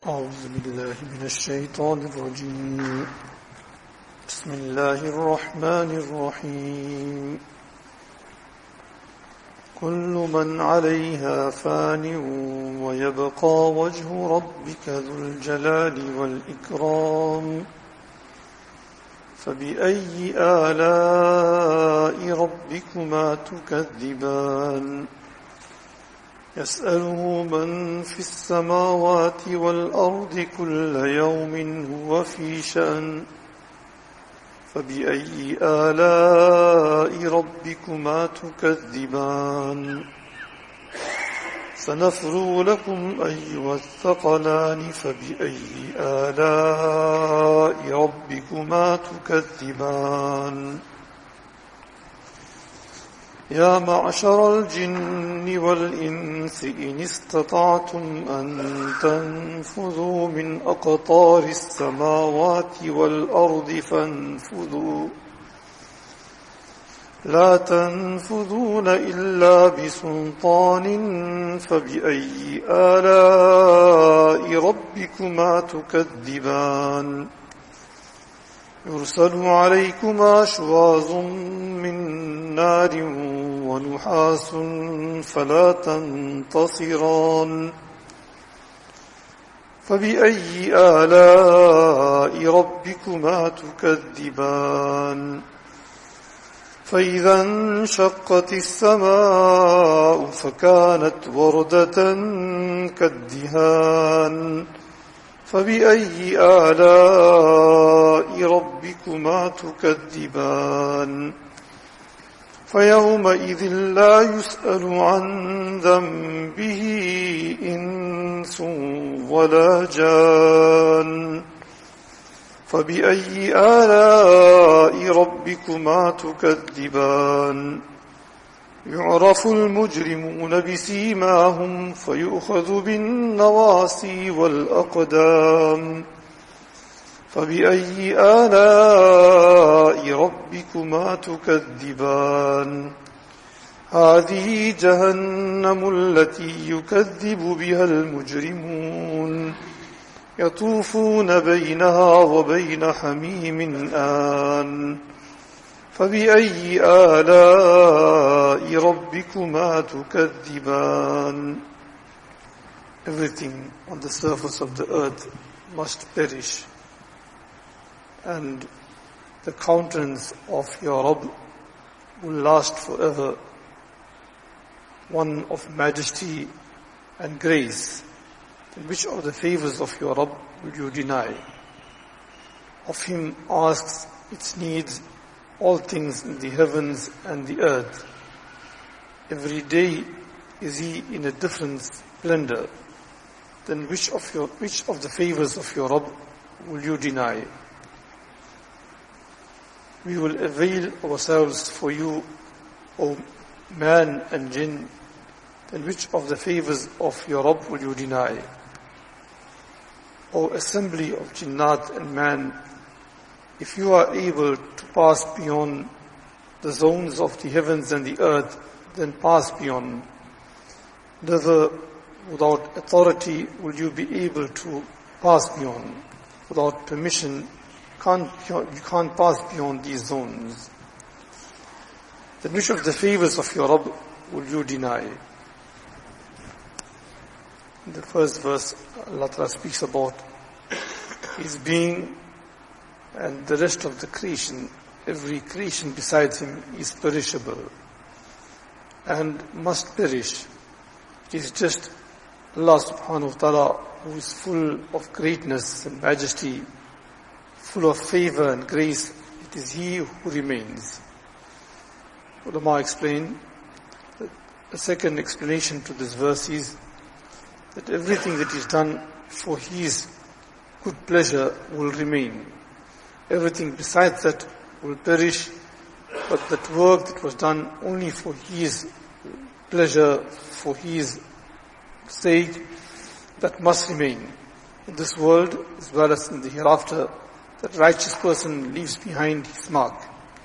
أعوذ بالله من الشيطان الرجيم. بسم الله الرحمن الرحيم. كل من عليها فان ويبقى وجه ربك ذو الجلال والإكرام. فبأي آلاء ربكما تكذبان؟ يسأله من في السماوات والأرض كل يوم هو في شأن. فبأي آلاء ربكما تكذبان؟ سنفرغ لكم أيها الثقلان. فبأي آلاء ربكما تكذبان؟ يا معشر الجن والإنس إن استطعتم أن تنفذوا من أقطار السماوات والأرض فانفذوا لا تنفذون إلا بسلطان. فبأي آلاء ربكما تكذبان؟ يرسل عليكما شواظ من نار ونحاس فلا تنتصران. فبأي آلاء ربكما تكذبان؟ فإذا انشقت السماء فكانت وردة كالدهان. فبأي آلاء ربكما تكذبان؟ فيومئذ لا يسأل عن ذنبه إنس ولا جان. فبأي آلاء ربكما تكذبان؟ يعرف المجرمون بسيماهم فيؤخذ بالنواصي والأقدام. فبأي آلاء ربكما تكذبان؟ هذه جهنم التي يكذب بها المجرمون يطوفون بينها وبين حميم آن. فبأي آلاء ربكما تكذبان؟ Everything on the surface of the earth must perish, and the countenance of your Rabb will last forever, one of majesty and grace. Then which of the favors of your Rabb will you deny? Of him asks its needs all things in the heavens and the earth. Every day is he in a different splendor. Then which of the favors of your Rabb will you deny? We will avail ourselves for you, O man and jinn. Then which of the favors of your Rabb will you deny? O assembly of jinnat and man, if you are able to pass beyond the zones of the heavens and the earth, then pass beyond. Never without authority will you be able to pass beyond. Without permission, you can't pass beyond these zones. Then which of the favors of your Rabb will you deny? In the first verse, Allah Ta'ala speaks about His being and the rest of the creation. Every creation besides Him is perishable and must perish. It is just Allah subhanahu wa ta'ala who is full of greatness and majesty, full of favor and grace. It is He who remains. Ulama explain that the second explanation to this verse is that everything that is done for His good pleasure will remain. Everything besides that will perish, but that work that was done only for His pleasure, for His sake, that must remain in this world as well as in the hereafter. That righteous person leaves behind his mark.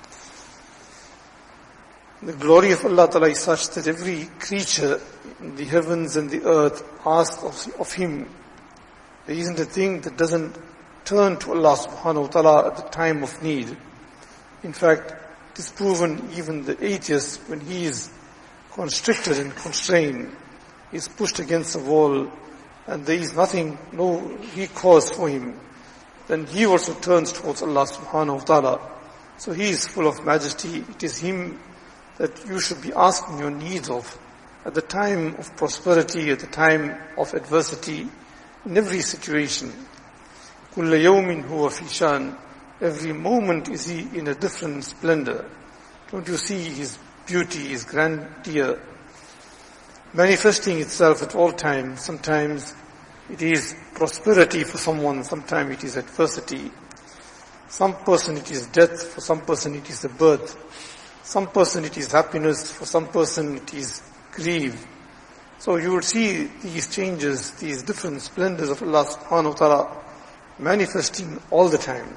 The glory of Allah Ta'ala is such that every creature in the heavens and the earth asks of Him There isn't a thing that doesn't turn to Allah subhanahu wa ta'ala at the time of need. In fact, it is proven even the atheist, when he is constricted and constrained, he is pushed against the wall, and there is nothing, no recourse for him, then he also turns towards Allah subhanahu wa ta'ala. So he is full of majesty. It is him that you should be asking your needs of at the time of prosperity, at the time of adversity, in every situation. كُلَّ يَوْمٍ هُوَ فِي شَانٍ. Every moment is he in a different splendor. Don't you see his beauty, his grandeur manifesting itself at all times? Sometimes it is prosperity for someone, sometimes it is adversity. Some person it is death, for some person it is the birth. Some person it is happiness, for some person it is grief. So you will see these changes, these different splendors of Allah subhanahu wa ta'ala manifesting all the time.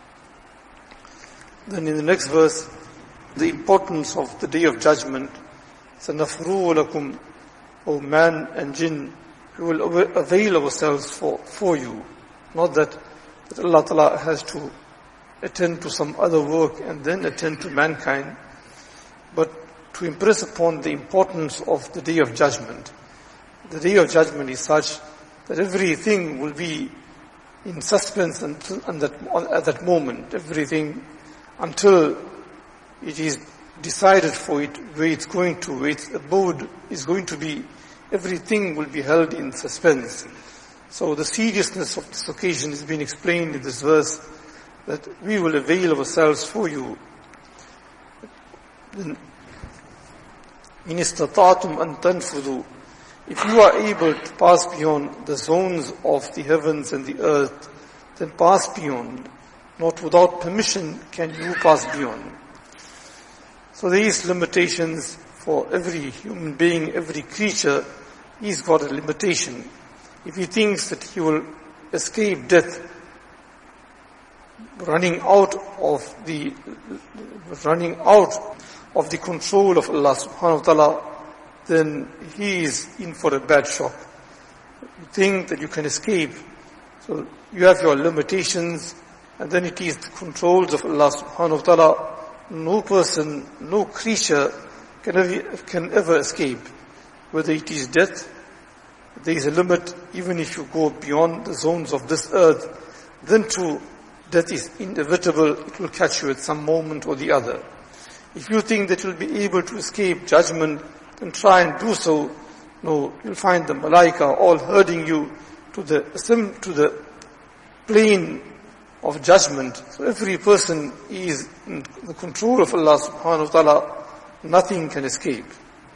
Then in the next verse, the importance of the Day of Judgment. سَنَفْرُوا لَكُمْ, O man and jinn, we will avail ourselves for you. Not that Allah ta'ala has to attend to some other work and then attend to mankind, but to impress upon the importance of the Day of Judgment. The Day of Judgment is such that everything will be in suspense at that moment. Everything until it is decided for it, where it's going to, where its abode is going to be. Everything will be held in suspense. So the seriousness of this occasion has been explained in this verse, that we will avail ourselves for you. إِنِ اسْتَطَعْتُمْ أَن تَنْفُذُوا. If you are able to pass beyond the zones of the heavens and the earth, then pass beyond. Not without permission can you pass beyond. So there is limitations for every human being, every creature. He's got a limitation. If he thinks that he will escape death, running out of the control of Allah subhanahu wa ta'ala, then he is in for a bad shock. You think that you can escape, so you have your limitations, and then it is the controls of Allah subhanahu wa ta'ala. No person, no creature can ever escape. Whether it is death, there is a limit. Even if you go beyond the zones of this earth, then too, death is inevitable. It will catch you at some moment or the other. If you think that you'll be able to escape judgment, then try and do so. No, you'll find the malaika all herding you to the plane of judgment. So every person is in the control of Allah subhanahu wa ta'ala. Nothing can escape.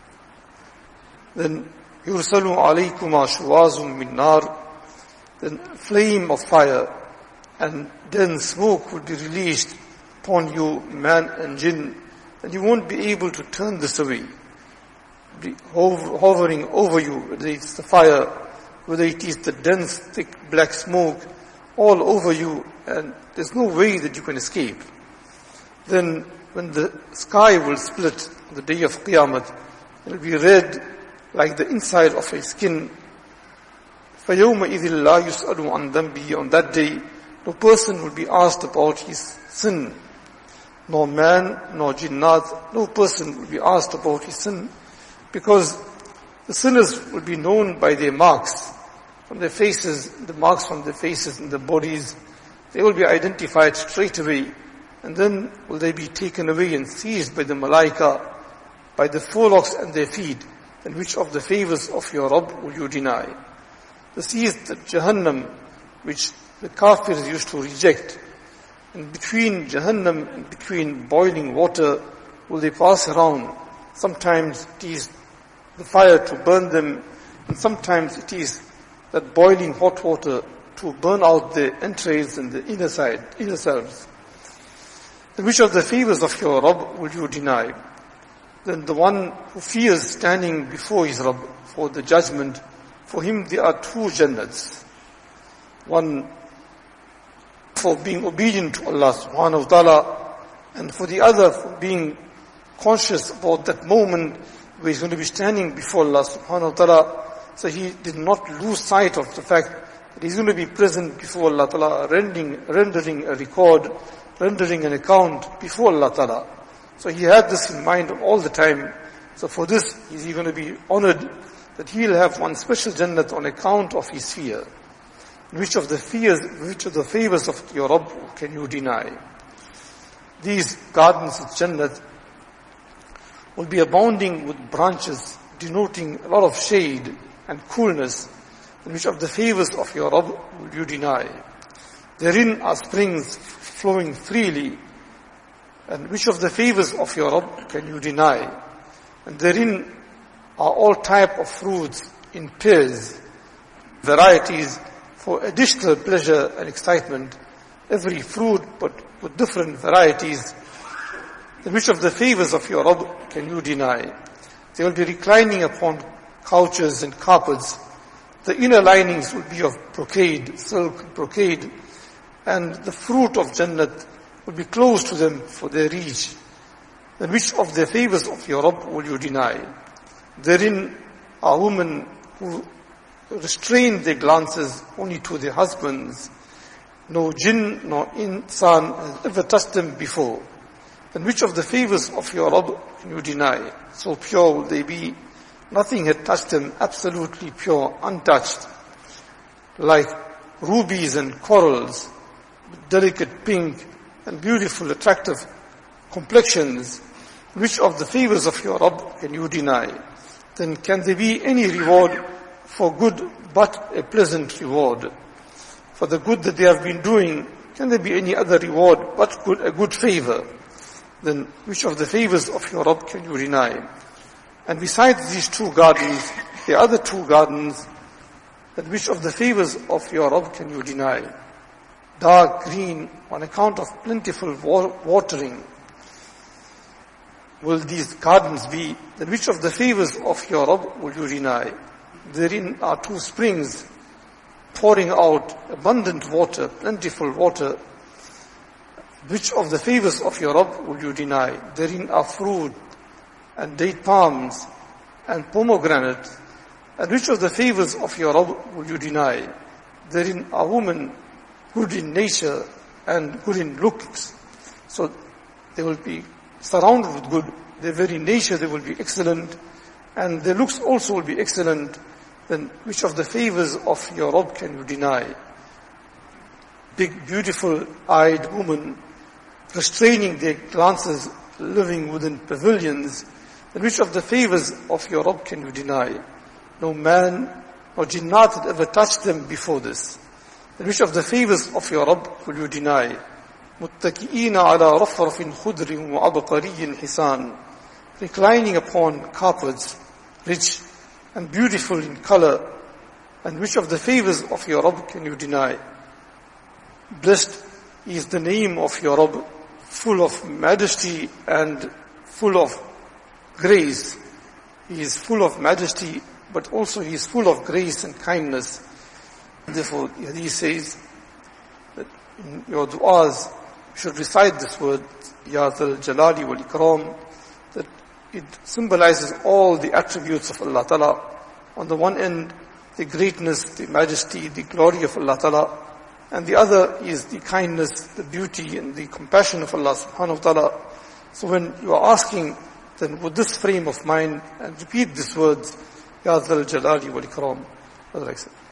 Then يُرْسَلُ عَلَيْكُمَا شُوَازٌ مِّن نَارٍ. Then flame of fire and then smoke will be released upon you, man and jinn, and you won't be able to turn this away. Be hovering over you, whether it's the fire, whether it is the dense, thick, black smoke, all over you, and there's no way that you can escape. Then when the sky will split on the day of Qiyamah, it will be red like the inside of a skin. فَيَوْمَئِذٍ لَا يُسْأَلُ عَنْ ذَنْبِهِ. On that day, no person will be asked about his sin. No man, no jinnat, no person will be asked about his sin, because the sinners will be known by their marks from their faces, the marks from their faces and their bodies. They will be identified straight away, and then will they be taken away and seized by the malaika, by the forelocks and their feet. Then which of the favors of your Rabb will you deny? This is the Jahannam which the Kafirs used to reject. And between Jahannam and between boiling water will they pass around. Sometimes it is the fire to burn them, and sometimes it is that boiling hot water to burn out the entrails and the inner selves. Then which of the favors of your Rabb will you deny? Then the one who fears standing before his Rabb for the judgment, for him there are two Jannats. One for being obedient to Allah subhanahu wa ta'ala, and for the other for being conscious about that moment where he's going to be standing before Allah subhanahu wa ta'ala. So he did not lose sight of the fact He's going to be present before Allah Ta'ala, rendering a record, rendering an account before Allah Ta'ala. So he had this in mind all the time. So for this, is he going to be honored that he'll have one special Jannat on account of his fear. Which of the favors of your Rabb can you deny? These gardens of Jannat will be abounding with branches denoting a lot of shade and coolness. And which of the favors of your Rabb will you deny? Therein are springs flowing freely. And which of the favors of your Rabb can you deny? And therein are all type of fruits in pairs, varieties for additional pleasure and excitement, every fruit but with different varieties. Then which of the favors of your Rabb can you deny? They will be reclining upon couches and carpets. The inner linings will be of brocade, silk brocade, and the fruit of Jannat will be close to them for their reach. Then which of the favors of your Rabb will you deny? Therein are women who restrain their glances only to their husbands. No jinn nor insan has ever touched them before. Then which of the favors of your Rabb can you deny? So pure will they be, nothing had touched them, absolutely pure, untouched. Like rubies and corals, delicate pink and beautiful, attractive complexions. Which of the favors of your Rabb can you deny? Then can there be any reward for good but a pleasant reward? For the good that they have been doing, can there be any other reward but a good favor? Then which of the favors of your Rabb can you deny? And besides these two gardens, the other two gardens, then which of the favors of your Rabb can you deny? Dark green on account of plentiful watering will these gardens be. Then which of the favors of your Rabb will you deny? Therein are two springs pouring out abundant water, plentiful water. Which of the favors of your Rabb will you deny? Therein are fruit and date palms and pomegranate. And which of the favors of your Rabb will you deny? Therein are women good in nature and good in looks. So they will be surrounded with good. Their very nature, they will be excellent. And their looks also will be excellent. Then which of the favors of your Rabb can you deny? Big, beautiful-eyed woman, restraining their glances, living within pavilions. Then which of the favors of your Rabb can you deny? No man or jinnat had ever touched them before this. Then which of the favors of your Rabb will you deny? متكئين على رفرف خضر وعبقري حسان, reclining upon carpets, rich and beautiful in color. And which of the favors of your Rabb can you deny? Blessed is the name of your Rabb, full of majesty and full of grace. He is full of majesty, but also he is full of grace and kindness. Therefore, he says that in your du'as, you should recite this word, Ya Dhal Jalali wal Ikram, that it symbolizes all the attributes of Allah Ta'ala. On the one end, the greatness, the majesty, the glory of Allah Ta'ala, and the other is the kindness, the beauty, and the compassion of Allah Subhanahu wa Ta'ala. So when you are asking, then with this frame of mind, and repeat these words, Ya Dhal Jalali wal Ikram, as I said.